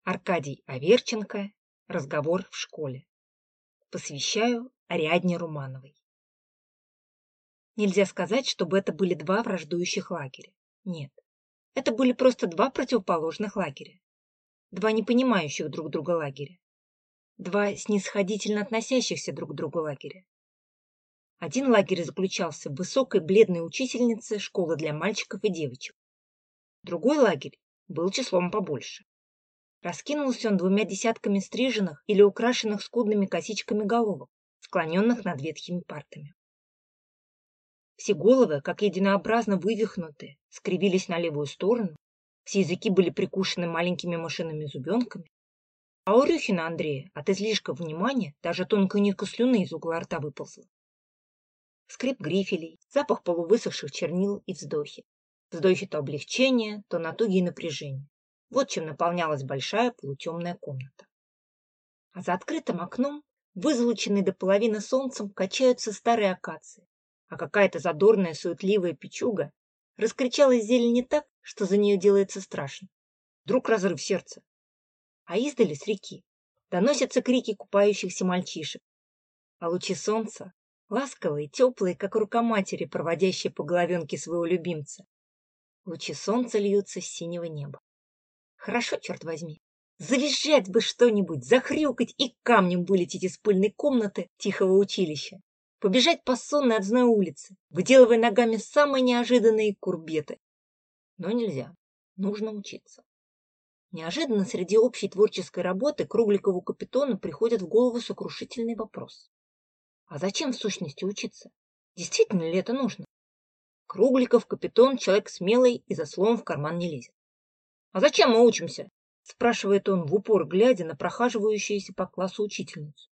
Аркадий Аверченко. Разговор в школе. Посвящаю Ариадне Румановой. Нельзя сказать, чтобы это были два враждующих лагеря. Нет, это были просто два противоположных лагеря. Два не понимающих друг друга лагеря. Два снисходительно относящихся друг к другу лагеря. Один лагерь заключался в высокой бледной учительнице школы для мальчиков и девочек. Другой лагерь был числом побольше. Раскинулся он двумя десятками стриженных или украшенных скудными косичками головок, склоненных над ветхими партами. Все головы, как единообразно вывихнутые, скривились на левую сторону, все языки были прикушены маленькими мышиными зубенками, а у Рюхина Андрея от излишка внимания даже тонкая нитка слюны из угла рта выползла. Скрип грифелей, запах полувысохших чернил и вздохи. Вздохи то облегчения, то натуги и напряжения. Вот чем наполнялась большая полутемная комната. А за открытым окном, вызолоченные до половины солнцем, качаются старые акации, а какая-то задорная суетливая печуга раскричалась зелени так, что за нее делается страшно. Вдруг разрыв сердца. А издали с реки доносятся крики купающихся мальчишек, а лучи солнца, ласковые, теплые, как рука матери, проводящей по головенке своего любимца. Лучи солнца льются с синего неба. Хорошо, черт возьми. Завизжать бы что-нибудь, захрюкать и камнем вылететь из пыльной комнаты тихого училища. Побежать по сонной от зноя улице, выделывая ногами самые неожиданные курбеты. Но нельзя. Нужно учиться. Неожиданно среди общей творческой работы Кругликову капитону приходит в голову сокрушительный вопрос. А зачем в сущности учиться? Действительно ли это нужно? Кругликов капитон человек смелый и за словом в карман не лезет. «А зачем мы учимся?» — спрашивает он в упор, глядя на прохаживающуюся по классу учительницу.